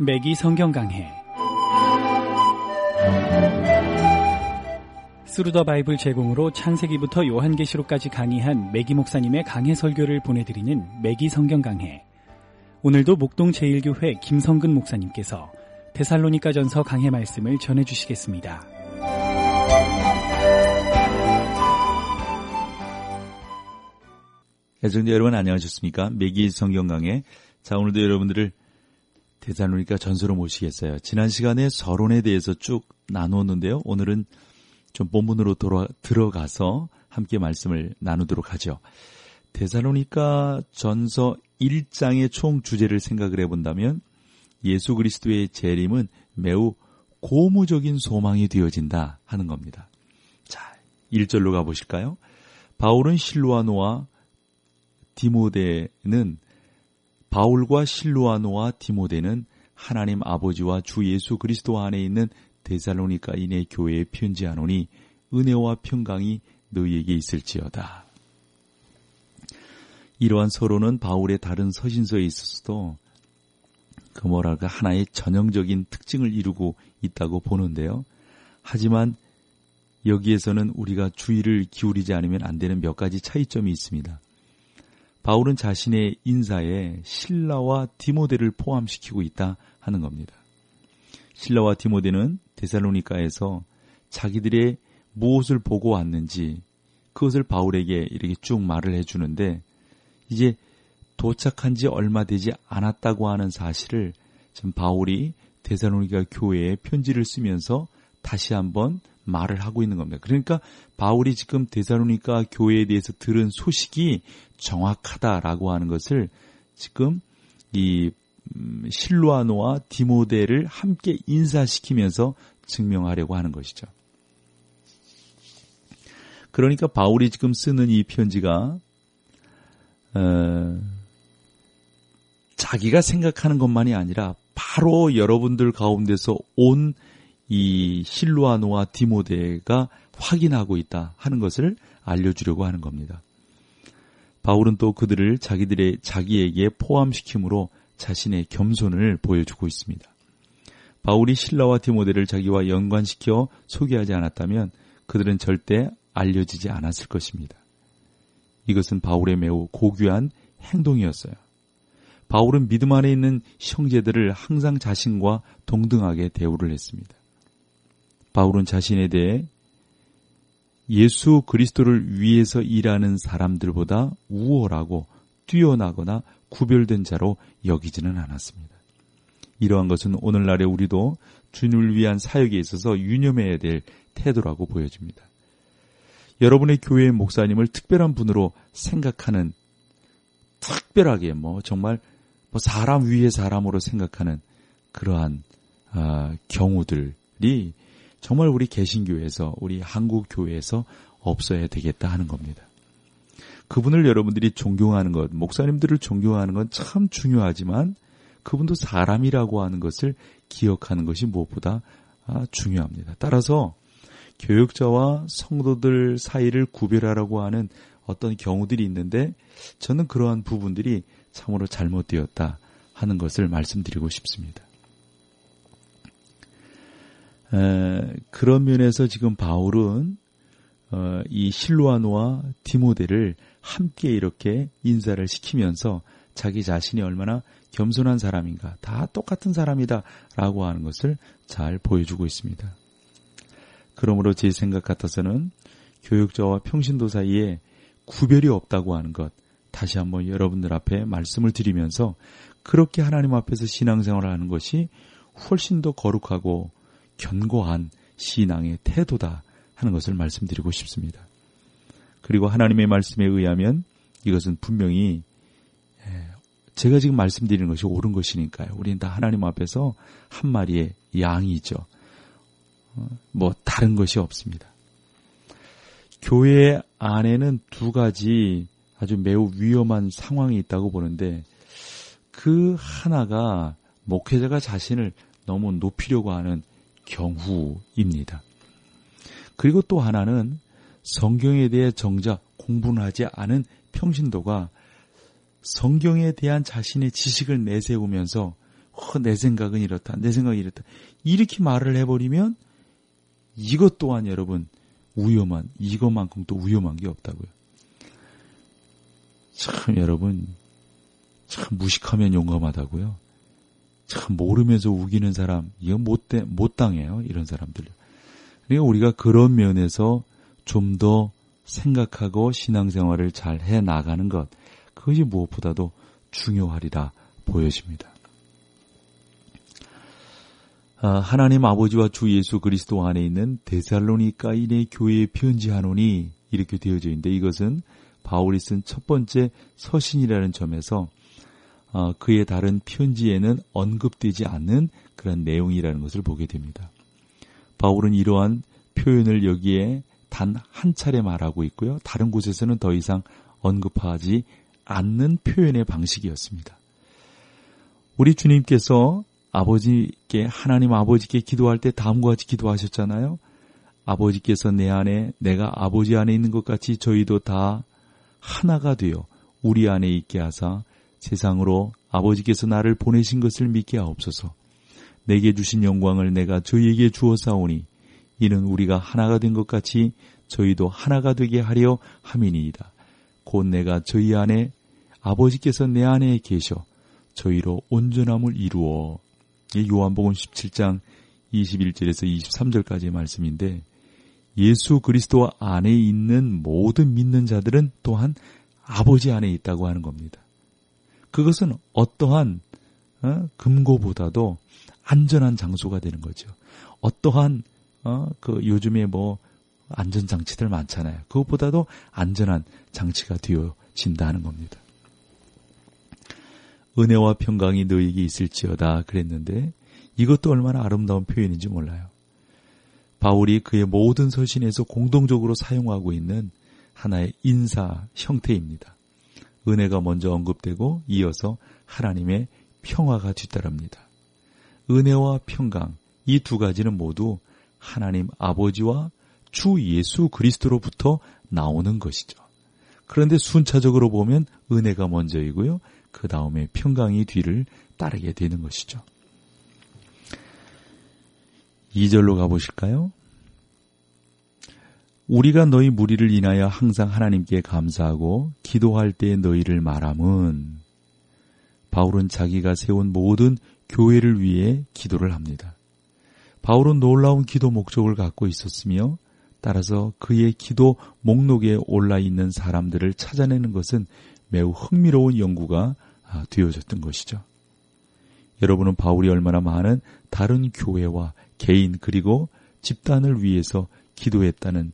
매기 성경 강해. 스루더 바이블 제공으로 창세기부터 요한계시록까지 강의한 매기 목사님의 강해 설교를 보내드리는 매기 성경 강해. 오늘도 목동 제1교회 김성근 목사님께서 데살로니가전서 강해 말씀을 전해주시겠습니다. 애청자 여러분 안녕하셨습니까? 매기 성경 강해. 자, 오늘도 여러분들을 데살로니가 전서로 모시겠어요. 지난 시간에 서론에 대해서 쭉 나누었는데요. 오늘은 좀 본문으로 들어가서 함께 말씀을 나누도록 하죠. 데살로니가 전서 1장의 총 주제를 생각을 해본다면 예수 그리스도의 재림은 매우 고무적인 소망이 되어진다 하는 겁니다. 자, 1절로 가보실까요? 바울과 실루아노와 디모데는 하나님 아버지와 주 예수 그리스도 안에 있는 데살로니가인의 교회에 편지하노니 은혜와 평강이 너희에게 있을지어다. 이러한 서로는 바울의 다른 서신서에 있어서도 하나의 전형적인 특징을 이루고 있다고 보는데요. 하지만 여기에서는 우리가 주의를 기울이지 않으면 안 되는 몇 가지 차이점이 있습니다. 바울은 자신의 인사에 실라와 디모데를 포함시키고 있다 하는 겁니다. 실라와 디모데는 데살로니가에서 자기들의 무엇을 보고 왔는지 그것을 바울에게 이렇게 쭉 말을 해주는데 이제 도착한 지 얼마 되지 않았다고 하는 사실을 지금 바울이 데살로니가 교회에 편지를 쓰면서 다시 한번 말을 하고 있는 겁니다. 그러니까 바울이 지금 데살로니가 교회에 대해서 들은 소식이 정확하다라고 하는 것을 지금 이 실루아노와 디모데를 함께 인사시키면서 증명하려고 하는 것이죠. 그러니까 바울이 지금 쓰는 이 편지가 자기가 생각하는 것만이 아니라 바로 여러분들 가운데서 온 이 실루아노와 디모데가 확인하고 있다 하는 것을 알려주려고 하는 겁니다. 바울은 또 그들을 자기에게 포함시킴으로 자신의 겸손을 보여주고 있습니다. 바울이 실라와 디모데를 자기와 연관시켜 소개하지 않았다면 그들은 절대 알려지지 않았을 것입니다. 이것은 바울의 매우 고귀한 행동이었어요. 바울은 믿음 안에 있는 형제들을 항상 자신과 동등하게 대우를 했습니다. 바울은 자신에 대해 예수 그리스도를 위해서 일하는 사람들보다 우월하고 뛰어나거나 구별된 자로 여기지는 않았습니다. 이러한 것은 오늘날의 우리도 주님을 위한 사역에 있어서 유념해야 될 태도라고 보여집니다. 여러분의 교회의 목사님을 특별한 분으로 생각하는, 특별하게 정말 사람 위의 사람으로 생각하는 그러한 경우들이 정말 우리 개신교회에서, 우리 한국교회에서 없어야 되겠다 하는 겁니다. 그분을 여러분들이 존경하는 것, 목사님들을 존경하는 건 참 중요하지만 그분도 사람이라고 하는 것을 기억하는 것이 무엇보다 중요합니다. 따라서 교역자와 성도들 사이를 구별하라고 하는 어떤 경우들이 있는데 저는 그러한 부분들이 참으로 잘못되었다 하는 것을 말씀드리고 싶습니다. 그런 면에서 지금 바울은 이 실루아노와 디모데를 함께 이렇게 인사를 시키면서 자기 자신이 얼마나 겸손한 사람인가, 다 똑같은 사람이다 라고 하는 것을 잘 보여주고 있습니다. 그러므로 제 생각 같아서는 교역자와 평신도 사이에 구별이 없다고 하는 것, 다시 한번 여러분들 앞에 말씀을 드리면서 그렇게 하나님 앞에서 신앙생활을 하는 것이 훨씬 더 거룩하고 견고한 신앙의 태도다 하는 것을 말씀드리고 싶습니다. 그리고 하나님의 말씀에 의하면 이것은 분명히 제가 지금 말씀드리는 것이 옳은 것이니까요. 우리는 다 하나님 앞에서 한 마리의 양이죠. 다른 것이 없습니다. 교회 안에는 두 가지 아주 매우 위험한 상황이 있다고 보는데 그 하나가 목회자가 자신을 너무 높이려고 하는 경우입니다. 그리고 또 하나는 성경에 대해 정작 공부는 하지 않은 평신도가 성경에 대한 자신의 지식을 내세우면서 내 생각은 이렇다. 내 생각이 이렇다. 이렇게 말을 해버리면 이것 또한 여러분 이것만큼 또 위험한 게 없다고요. 참 여러분 참 무식하면 용감하다고요. 참 모르면서 우기는 사람 이건 못 당해요. 이런 사람들. 그러니까 우리가 그런 면에서 좀 더 생각하고 신앙생활을 잘 해나가는 것 그것이 무엇보다도 중요하리라 보여집니다. 하나님 아버지와 주 예수 그리스도 안에 있는 데살로니가인의 교회에 편지하노니 이렇게 되어져 있는데 이것은 바울이 쓴 첫 번째 서신이라는 점에서 그의 다른 편지에는 언급되지 않는 그런 내용이라는 것을 보게 됩니다. 바울은 이러한 표현을 여기에 단 한 차례 말하고 있고요. 다른 곳에서는 더 이상 언급하지 않는 표현의 방식이었습니다. 우리 주님께서 하나님 아버지께 기도할 때 다음과 같이 기도하셨잖아요. 아버지께서 내 안에 내가 아버지 안에 있는 것 같이 저희도 다 하나가 되어 우리 안에 있게 하사 세상으로 아버지께서 나를 보내신 것을 믿게 하옵소서. 내게 주신 영광을 내가 저희에게 주었사오니 이는 우리가 하나가 된 것 같이 저희도 하나가 되게 하려 함이니이다. 곧 내가 저희 안에 아버지께서 내 안에 계셔 저희로 온전함을 이루어. 요한복음 17장 21절에서 23절까지의 말씀인데 예수 그리스도 안에 있는 모든 믿는 자들은 또한 아버지 안에 있다고 하는 겁니다. 그것은 어떠한 금고보다도 안전한 장소가 되는 거죠. 어떠한 요즘에 안전장치들 많잖아요. 그것보다도 안전한 장치가 되어진다 하는 겁니다. 은혜와 평강이 너에게 있을지어다 그랬는데 이것도 얼마나 아름다운 표현인지 몰라요. 바울이 그의 모든 서신에서 공동적으로 사용하고 있는 하나의 인사 형태입니다. 은혜가 먼저 언급되고 이어서 하나님의 평화가 뒤따릅니다. 은혜와 평강 이 두 가지는 모두 하나님 아버지와 주 예수 그리스도로부터 나오는 것이죠. 그런데 순차적으로 보면 은혜가 먼저이고요. 그 다음에 평강이 뒤를 따르게 되는 것이죠. 2절로 가보실까요? 우리가 너희 무리를 인하여 항상 하나님께 감사하고 기도할 때 너희를 말함은 바울은 자기가 세운 모든 교회를 위해 기도를 합니다. 바울은 놀라운 기도 목적을 갖고 있었으며 따라서 그의 기도 목록에 올라있는 사람들을 찾아내는 것은 매우 흥미로운 연구가 되어졌던 것이죠. 여러분은 바울이 얼마나 많은 다른 교회와 개인 그리고 집단을 위해서 기도했다는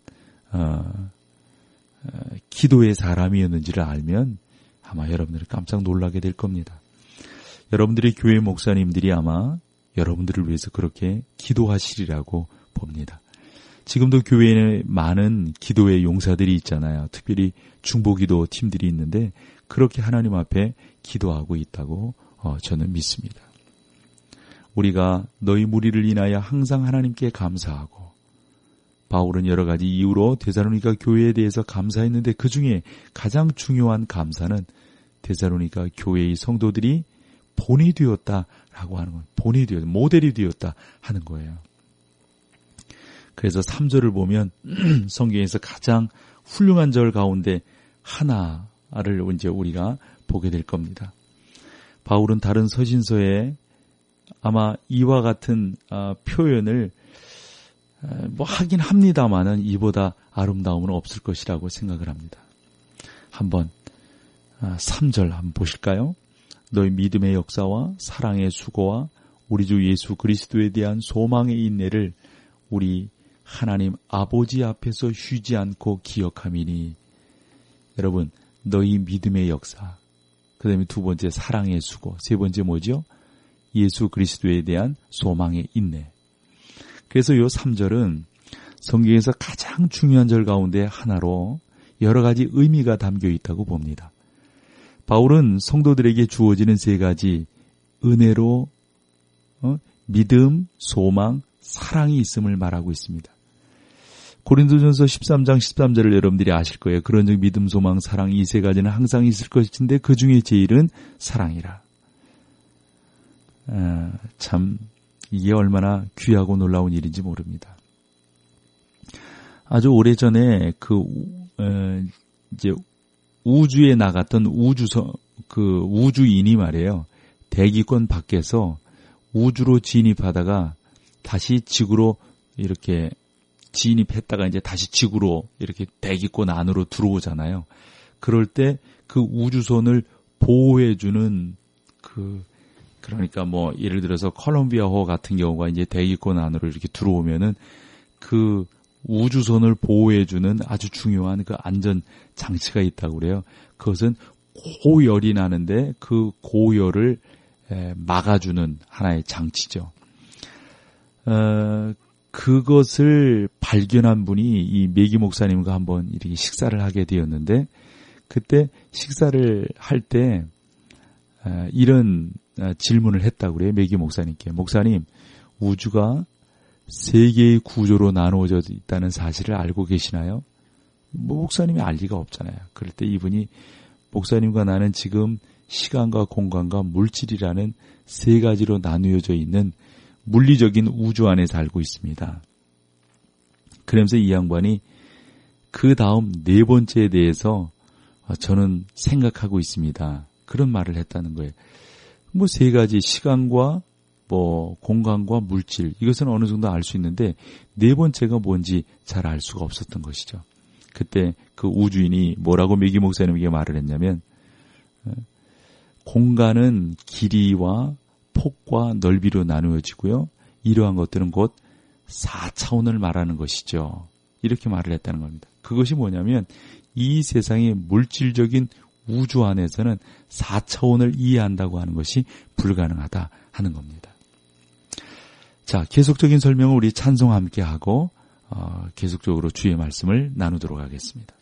기도의 사람이었는지를 알면 아마 여러분들이 깜짝 놀라게 될 겁니다. 여러분들의 교회 목사님들이 아마 여러분들을 위해서 그렇게 기도하시리라고 봅니다. 지금도 교회에 많은 기도의 용사들이 있잖아요. 특별히 중보기도 팀들이 있는데 그렇게 하나님 앞에 기도하고 있다고 저는 믿습니다. 우리가 너희 무리를 인하여 항상 하나님께 감사하고 바울은 여러 가지 이유로 데살로니가 교회에 대해서 감사했는데 그 중에 가장 중요한 감사는 데살로니가 교회의 성도들이 본이 되었다라고 하는 거예요. 본이 되었다, 모델이 되었다 하는 거예요. 그래서 3절을 보면 성경에서 가장 훌륭한 절 가운데 하나를 이제 우리가 보게 될 겁니다. 바울은 다른 서신서에 아마 이와 같은 표현을 하긴 합니다만은 이보다 아름다움은 없을 것이라고 생각을 합니다. 한번 3절 한번 보실까요? 너희 믿음의 역사와 사랑의 수고와 우리 주 예수 그리스도에 대한 소망의 인내를 우리 하나님 아버지 앞에서 쉬지 않고 기억함이니. 여러분, 너희 믿음의 역사, 그 다음에 두 번째 사랑의 수고, 세 번째 뭐죠? 예수 그리스도에 대한 소망의 인내. 그래서 이 3절은 성경에서 가장 중요한 절 가운데 하나로 여러 가지 의미가 담겨 있다고 봅니다. 바울은 성도들에게 주어지는 세 가지 은혜로 믿음, 소망, 사랑이 있음을 말하고 있습니다. 고린도전서 13장 13절을 여러분들이 아실 거예요. 그런즉 믿음, 소망, 사랑 이 세 가지는 항상 있을 것인데 그 중에 제일은 사랑이라. 참 이게 얼마나 귀하고 놀라운 일인지 모릅니다. 아주 오래전에 이제 우주에 나갔던 우주인이 말이에요. 대기권 밖에서 우주로 진입하다가 다시 지구로 이렇게 진입했다가 이제 다시 지구로 이렇게 대기권 안으로 들어오잖아요. 그럴 때 그 우주선을 보호해주는 그러니까 뭐 예를 들어서 콜롬비아호 같은 경우가 이제 대기권 안으로 이렇게 들어오면은 그 우주선을 보호해주는 아주 중요한 그 안전 장치가 있다고 그래요. 그것은 고열이 나는데 그 고열을 막아주는 하나의 장치죠. 그것을 발견한 분이 이 메기 목사님과 한번 이렇게 식사를 하게 되었는데, 그때 식사를 할 때 이런 질문을 했다고 그래요. 메기 목사님께. 목사님, 우주가 세 개의 구조로 나누어져 있다는 사실을 알고 계시나요? 목사님이 알 리가 없잖아요. 그럴 때 이분이 목사님과 나는 지금 시간과 공간과 물질이라는 세 가지로 나누어져 있는 물리적인 우주 안에 살고 있습니다. 그러면서 이 양반이 그 다음 네 번째에 대해서 저는 생각하고 있습니다. 그런 말을 했다는 거예요. 뭐 세 가지 시간과 뭐 공간과 물질, 이것은 어느 정도 알 수 있는데 네 번째가 뭔지 잘 알 수가 없었던 것이죠. 그때 그 우주인이 뭐라고 메기 목사님에게 말을 했냐면, 공간은 길이와 폭과 넓이로 나누어지고요. 이러한 것들은 곧 4차원을 말하는 것이죠. 이렇게 말을 했다는 겁니다. 그것이 뭐냐면 이 세상의 물질적인 우주 안에서는 4차원을 이해한다고 하는 것이 불가능하다 하는 겁니다. 자, 계속적인 설명을 우리 찬송과 함께 하고 계속적으로 주의 말씀을 나누도록 하겠습니다.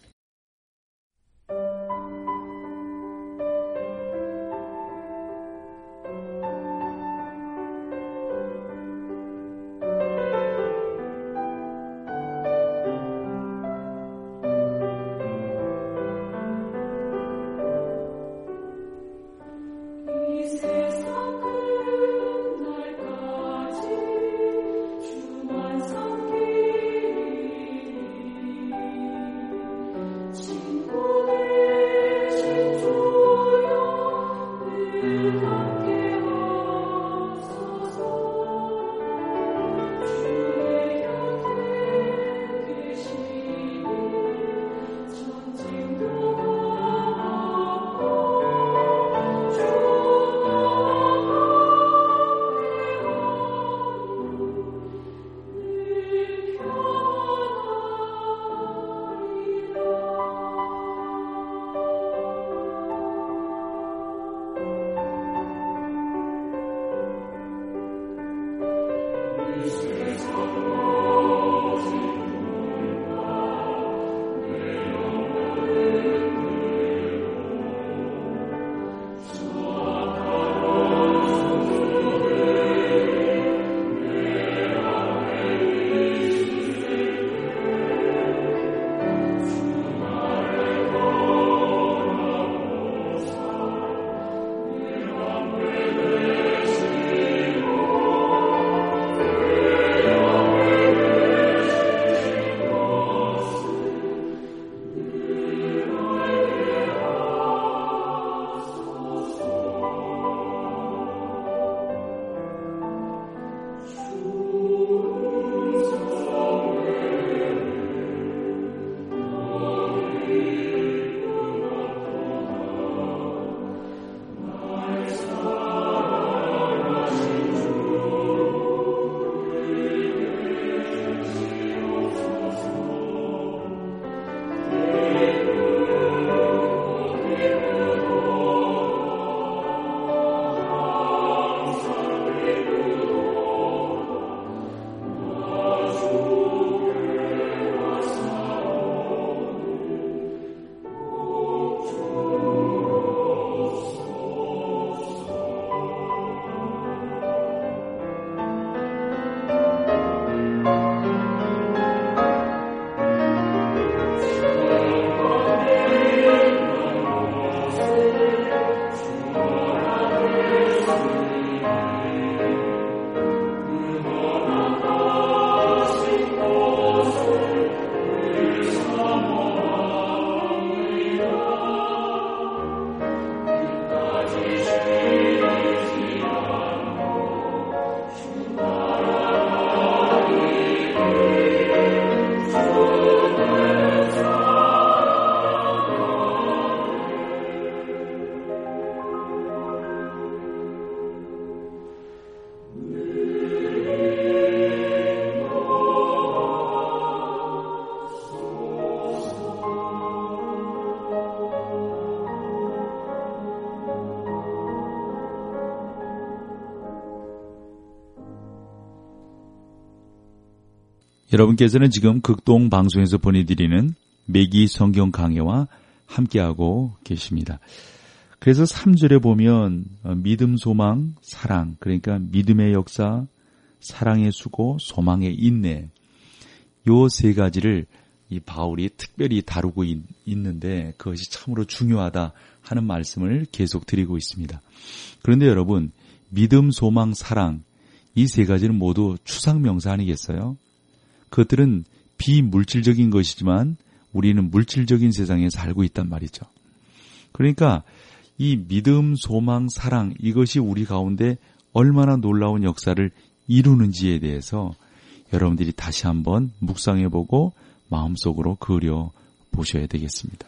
여러분께서는 지금 극동 방송에서 보내드리는 매기 성경 강해와 함께하고 계십니다. 그래서 3절에 보면 믿음, 소망, 사랑, 그러니까 믿음의 역사, 사랑의 수고, 소망의 인내, 요 세 가지를 이 바울이 특별히 다루고 있는데 그것이 참으로 중요하다 하는 말씀을 계속 드리고 있습니다. 그런데 여러분, 믿음, 소망, 사랑, 이 세 가지는 모두 추상명사 아니겠어요? 그것들은 비물질적인 것이지만 우리는 물질적인 세상에 살고 있단 말이죠. 그러니까 이 믿음, 소망, 사랑, 이것이 우리 가운데 얼마나 놀라운 역사를 이루는지에 대해서 여러분들이 다시 한번 묵상해보고 마음속으로 그려보셔야 되겠습니다.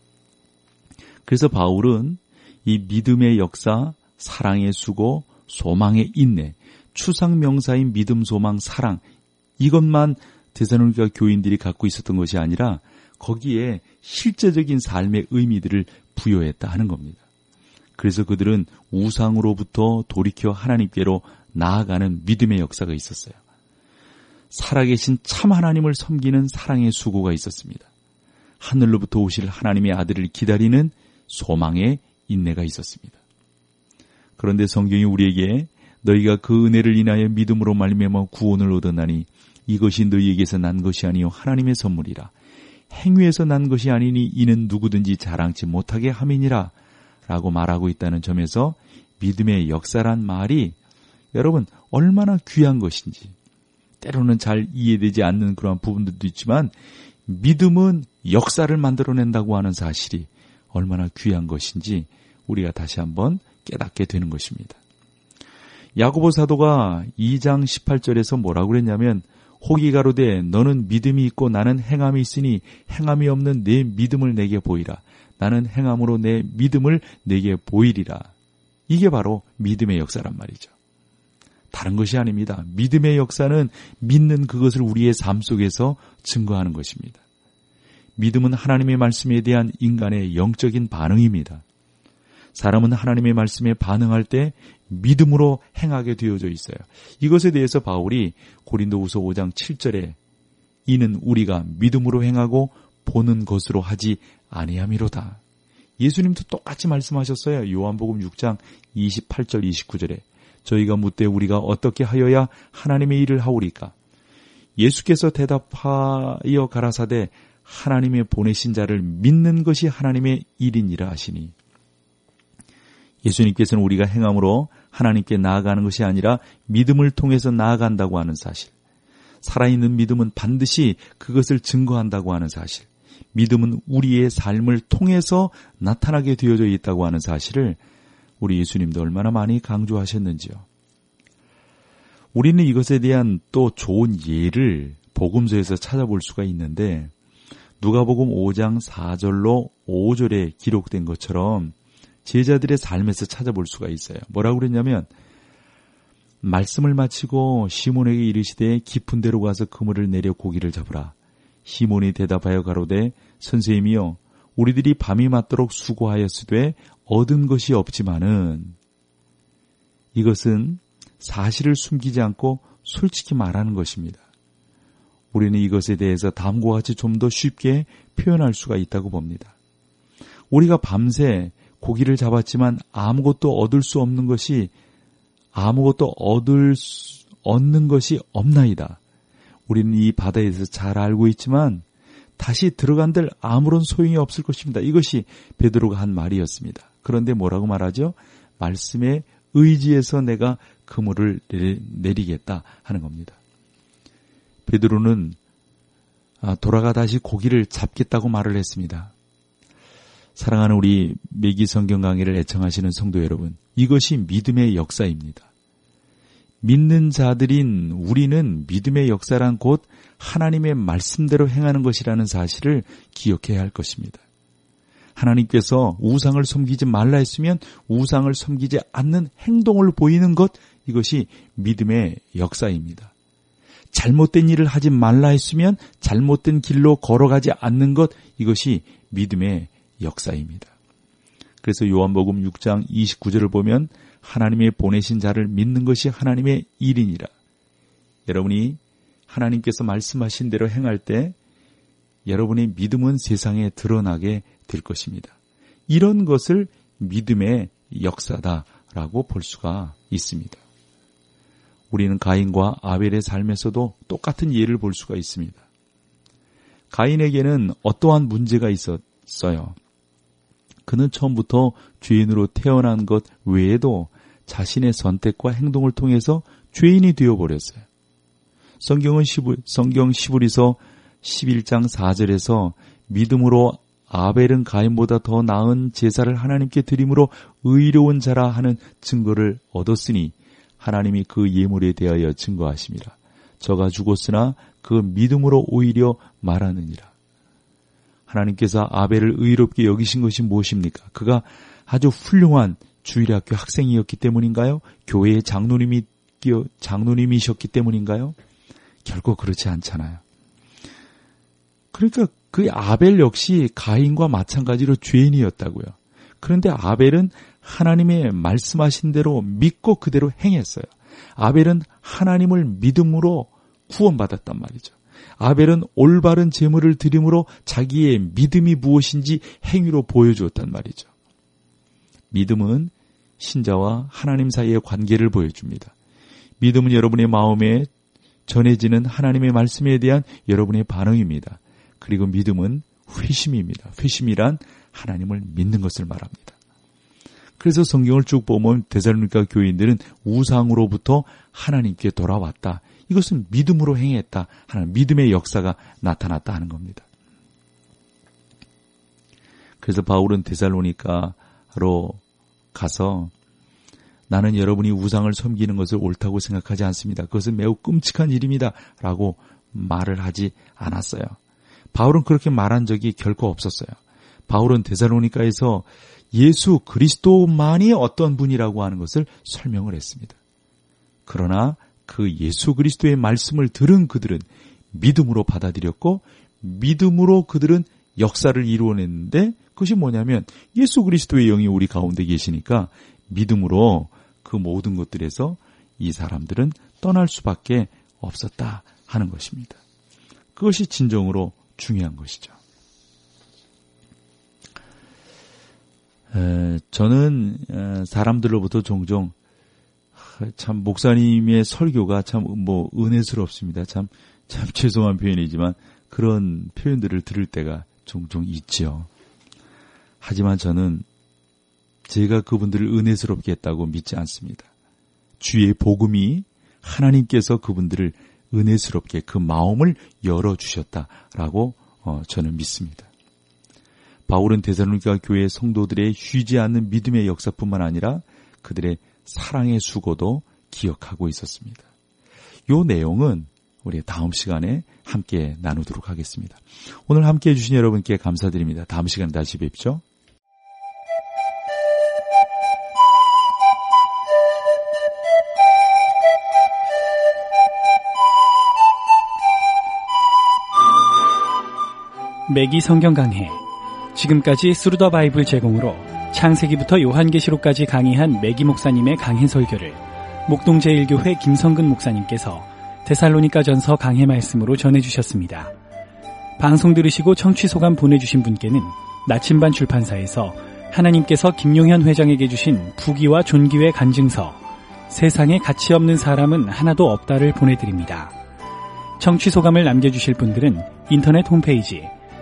그래서 바울은 이 믿음의 역사, 사랑의 수고, 소망의 인내, 추상명사인 믿음, 소망, 사랑, 이것만 데살로니가 교인들이 갖고 있었던 것이 아니라 거기에 실제적인 삶의 의미들을 부여했다 하는 겁니다. 그래서 그들은 우상으로부터 돌이켜 하나님께로 나아가는 믿음의 역사가 있었어요. 살아계신 참 하나님을 섬기는 사랑의 수고가 있었습니다. 하늘로부터 오실 하나님의 아들을 기다리는 소망의 인내가 있었습니다. 그런데 성경이 우리에게 너희가 그 은혜를 인하여 믿음으로 말미암아 구원을 얻었나니 이것이 너희에게서 난 것이 아니요 하나님의 선물이라. 행위에서 난 것이 아니니 이는 누구든지 자랑치 못하게 함이니라 라고 말하고 있다는 점에서 믿음의 역사란 말이 여러분 얼마나 귀한 것인지, 때로는 잘 이해되지 않는 그러한 부분들도 있지만 믿음은 역사를 만들어낸다고 하는 사실이 얼마나 귀한 것인지 우리가 다시 한번 깨닫게 되는 것입니다. 야고보 사도가 2장 18절에서 뭐라고 그랬냐면 혹이 가로되 너는 믿음이 있고 나는 행함이 있으니 행함이 없는 내 믿음을 내게 보이라. 나는 행함으로 내 믿음을 내게 보이리라. 이게 바로 믿음의 역사란 말이죠. 다른 것이 아닙니다. 믿음의 역사는 믿는 그것을 우리의 삶 속에서 증거하는 것입니다. 믿음은 하나님의 말씀에 대한 인간의 영적인 반응입니다. 사람은 하나님의 말씀에 반응할 때 믿음으로 행하게 되어져 있어요. 이것에 대해서 바울이 고린도후서 5장 7절에 이는 우리가 믿음으로 행하고 보는 것으로 하지 아니함이로다. 예수님도 똑같이 말씀하셨어요. 요한복음 6장 28절 29절에 저희가 묻되 우리가 어떻게 하여야 하나님의 일을 하오리까? 예수께서 대답하여 가라사대 하나님의 보내신 자를 믿는 것이 하나님의 일이니라 하시니. 예수님께서는 우리가 행함으로 하나님께 나아가는 것이 아니라 믿음을 통해서 나아간다고 하는 사실, 살아있는 믿음은 반드시 그것을 증거한다고 하는 사실, 믿음은 우리의 삶을 통해서 나타나게 되어져 있다고 하는 사실을 우리 예수님도 얼마나 많이 강조하셨는지요. 우리는 이것에 대한 또 좋은 예를 복음서에서 찾아볼 수가 있는데 누가복음 5장 4절로 5절에 기록된 것처럼 제자들의 삶에서 찾아볼 수가 있어요. 뭐라고 그랬냐면 말씀을 마치고 시몬에게 이르시되 깊은 데로 가서 그물을 내려 고기를 잡으라. 시몬이 대답하여 가로되 선생님이여 우리들이 밤이 맞도록 수고하였으되 얻은 것이 없지만은, 이것은 사실을 숨기지 않고 솔직히 말하는 것입니다. 우리는 이것에 대해서 다음과 같이 좀 더 쉽게 표현할 수가 있다고 봅니다. 우리가 밤새 고기를 잡았지만 아무것도 얻을 수 없는 것이, 아무것도 얻는 것이 없나이다. 우리는 이 바다에서 잘 알고 있지만 다시 들어간들 아무런 소용이 없을 것입니다. 이것이 베드로가 한 말이었습니다. 그런데 뭐라고 말하죠? 말씀에 의지해서 내가 그물을 내리겠다 하는 겁니다. 베드로는 돌아가 다시 고기를 잡겠다고 말을 했습니다. 사랑하는 우리 매기 성경 강의를 애청하시는 성도 여러분, 이것이 믿음의 역사입니다. 믿는 자들인 우리는 믿음의 역사란 곧 하나님의 말씀대로 행하는 것이라는 사실을 기억해야 할 것입니다. 하나님께서 우상을 섬기지 말라 했으면 우상을 섬기지 않는 행동을 보이는 것, 이것이 믿음의 역사입니다. 잘못된 일을 하지 말라 했으면 잘못된 길로 걸어가지 않는 것, 이것이 믿음의 역사입니다. 그래서 요한복음 6장 29절을 보면 하나님의 보내신 자를 믿는 것이 하나님의 일이니라. 여러분이 하나님께서 말씀하신 대로 행할 때 여러분의 믿음은 세상에 드러나게 될 것입니다. 이런 것을 믿음의 역사다라고 볼 수가 있습니다. 우리는 가인과 아벨의 삶에서도 똑같은 예를 볼 수가 있습니다. 가인에게는 어떠한 문제가 있었어요. 그는 처음부터 죄인으로 태어난 것 외에도 자신의 선택과 행동을 통해서 죄인이 되어버렸어요. 성경 시브리서 11장 4절에서 믿음으로 아벨은 가인보다 더 나은 제사를 하나님께 드림으로 의로운 자라 하는 증거를 얻었으니 하나님이 그 예물에 대하여 증거하심이라. 저가 죽었으나 그 믿음으로 오히려 말하느니라. 하나님께서 아벨을 의롭게 여기신 것이 무엇입니까? 그가 아주 훌륭한 주일학교 학생이었기 때문인가요? 교회의 장로님이셨기 때문인가요? 결코 그렇지 않잖아요. 그러니까 그 아벨 역시 가인과 마찬가지로 죄인이었다고요. 그런데 아벨은 하나님의 말씀하신 대로 믿고 그대로 행했어요. 아벨은 하나님을 믿음으로 구원받았단 말이죠. 아벨은 올바른 제물을 드림으로 자기의 믿음이 무엇인지 행위로 보여주었단 말이죠. 믿음은 신자와 하나님 사이의 관계를 보여줍니다. 믿음은 여러분의 마음에 전해지는 하나님의 말씀에 대한 여러분의 반응입니다. 그리고 믿음은 회심입니다. 회심이란 하나님을 믿는 것을 말합니다. 그래서 성경을 쭉 보면 데살로니가 교인들은 우상으로부터 하나님께 돌아왔다. 이것은 믿음으로 행했다 하는 믿음의 역사가 나타났다 하는 겁니다. 그래서 바울은 데살로니가로 가서 나는 여러분이 우상을 섬기는 것을 옳다고 생각하지 않습니다. 그것은 매우 끔찍한 일입니다. 라고 말을 하지 않았어요. 바울은 그렇게 말한 적이 결코 없었어요. 바울은 데살로니가에서 예수 그리스도만이 어떤 분이라고 하는 것을 설명을 했습니다. 그러나 그 예수 그리스도의 말씀을 들은 그들은 믿음으로 받아들였고 믿음으로 그들은 역사를 이루어냈는데 그것이 뭐냐면 예수 그리스도의 영이 우리 가운데 계시니까 믿음으로 그 모든 것들에서 이 사람들은 떠날 수밖에 없었다 하는 것입니다. 그것이 진정으로 중요한 것이죠. 저는 사람들로부터 종종 참 목사님의 설교가 참 은혜스럽습니다. 참 죄송한 표현이지만 그런 표현들을 들을 때가 종종 있지요. 하지만 저는 제가 그분들을 은혜스럽게 했다고 믿지 않습니다. 주의 복음이 하나님께서 그분들을 은혜스럽게 그 마음을 열어주셨다라고 저는 믿습니다. 바울은 데살로니가 교회 성도들의 쉬지 않는 믿음의 역사뿐만 아니라 그들의 사랑의 수고도 기억하고 있었습니다. 이 내용은 우리 다음 시간에 함께 나누도록 하겠습니다. 오늘 함께해 주신 여러분께 감사드립니다. 다음 시간에 다시 뵙죠. 매기 성경 강해. 지금까지 스루더 바이블 제공으로 창세기부터 요한계시록까지 강의한 매기 목사님의 강해 설교를 목동 제1교회 김성근 목사님께서 데살로니가전서 강해 말씀으로 전해주셨습니다. 방송 들으시고 청취 소감 보내주신 분께는 나침반 출판사에서 하나님께서 김용현 회장에게 주신 부귀와 존귀의 간증서 세상에 가치 없는 사람은 하나도 없다를 보내드립니다. 청취 소감을 남겨주실 분들은 인터넷 홈페이지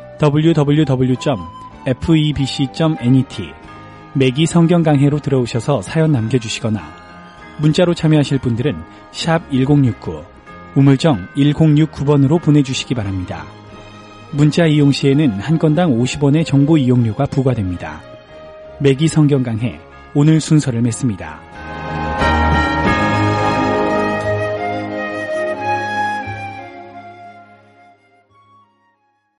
www.febc.net 매기 성경 강해로 들어오셔서 사연 남겨주시거나 문자로 참여하실 분들은 샵 1069 우물정 1069번으로 보내주시기 바랍니다. 문자 이용 시에는 한 건당 50원의 정보 이용료가 부과됩니다. 매기 성경 강해 오늘 순서를 맺습니다.